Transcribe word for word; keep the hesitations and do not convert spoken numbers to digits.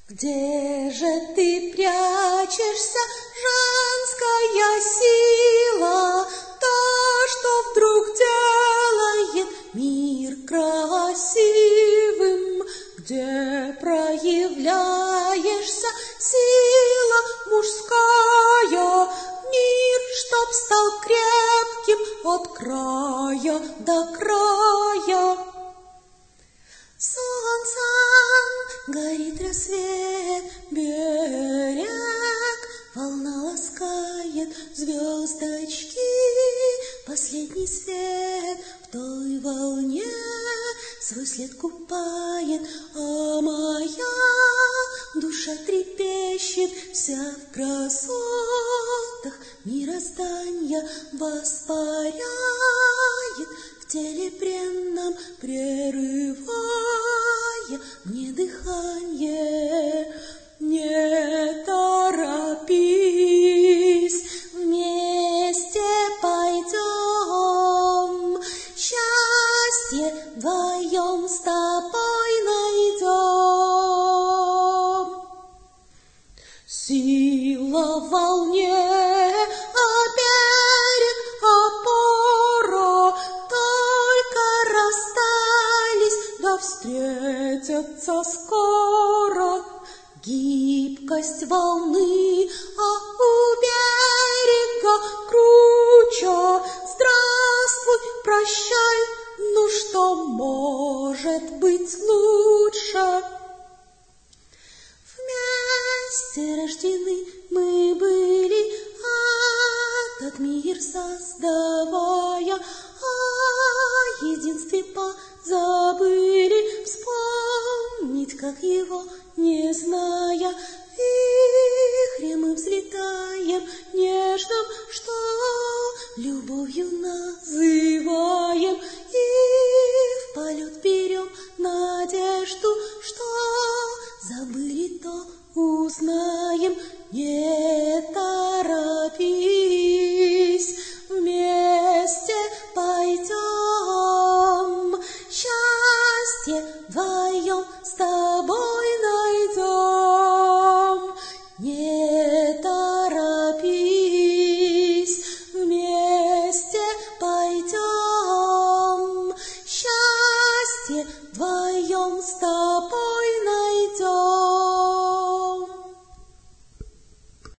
Где же ты прячешься, женская сила, та, что вдруг делает мир красивым? Где проявляешься, сила мужская, мир, чтоб стал крепким от края до края? Солнцем горит рассвет, берег, волна ласкает звездочки, последний свет в той волне свой след купает, а моя душа трепещет вся в красотах мироздания, воспаряет в теле бренном, прерывая мне дыхание. Не торопись, вместе пойдем, счастье вдвоем с тобой найдем. Сила в волне, а берег опора, только расстались, да встретятся скоро. Гибкость волны, а у берега круче. Здравствуй, прощай, ну что может быть лучше? Вместе рождены мы были, этот мир создавая, о единстве позабыли, вспомнить, как его не зная. Вихрем мы взлетаем нежным, что любовью называем.